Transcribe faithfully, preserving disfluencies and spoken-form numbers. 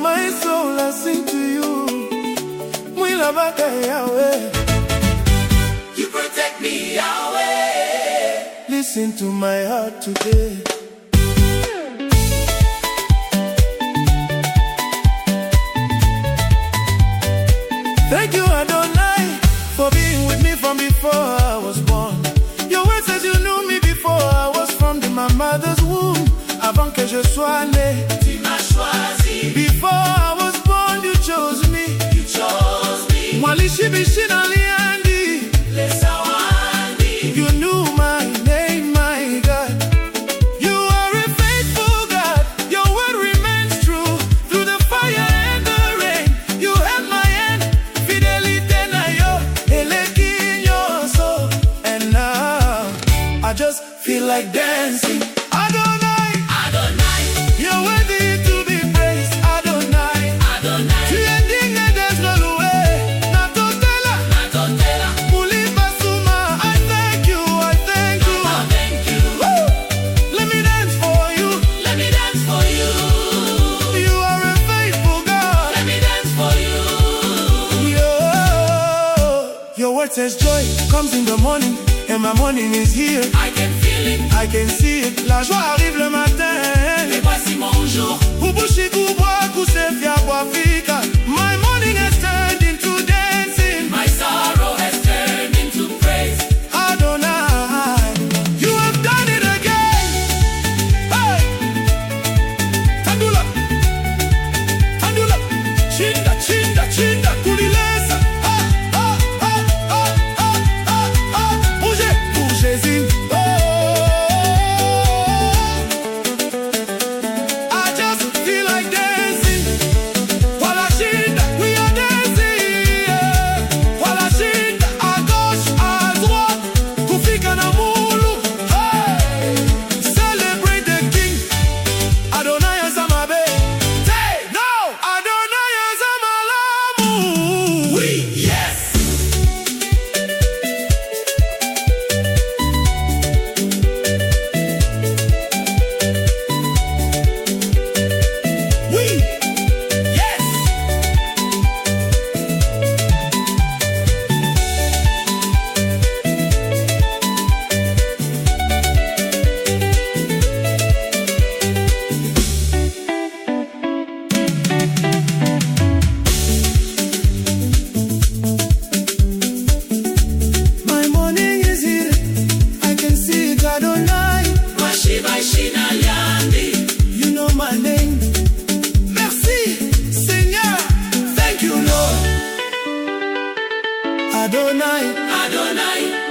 my soul, I sing to you. Mwila baka Yahweh, you protect me, Yahweh. Listen to my heart today. Thank you, Adonai, for being with me from before I was born. Your word says you knew me before I was formed in my mother's womb. Avant que je sois né, tu m'as choisi. Before I was born, you chose me. You chose me. Mwalishi bishina liandi, lesawandi. You knew my name, my God. You are a faithful God. Your word remains true. Through the fire and the rain, you held my hand. Fidelite na yo, eleki your soul. And now I just feel like dancing. Adonai, Adonai, you're worthy to be praised. Adonai, Adonai, tu es digne d'être loué. Natotela, Natotela, Mulipa Suma. I thank you, I thank you. I thank you. Woo! Let me dance for you. Let me dance for you. You are a faithful God. Let me dance for you. Yo, your word says joy comes in the morning, and my morning is here. I can feel it. I can see it. La joie arrive le matin. Et voici mon jour. Ubushi kubwa kusefia kwa fika. My morning has turned into dancing. My sorrow has turned into praise. Adonai, you have done it again. Hey! Tandula, Tandula, Chinda, Chinda, Chinda, Kulilesa. Ah, ah, ah, ah, ah, ah, ah. Bougez, bougez-y. Oh, I just feel like dancing. Wala Chinda, we are dancing. Yeah. Wala Chinda, à gauche, à droite, kufika na mulu. Hey! Celebrate the King. Adonai Azamabe. Hey! No! Adonai Azamalamu. Oui, yes. Oui! Yes. My morning is here. I can see it, Adonai. Mashiba shina liandi. You know my name. Merci, Seigneur. Thank you, Lord. Adonai, Adonai,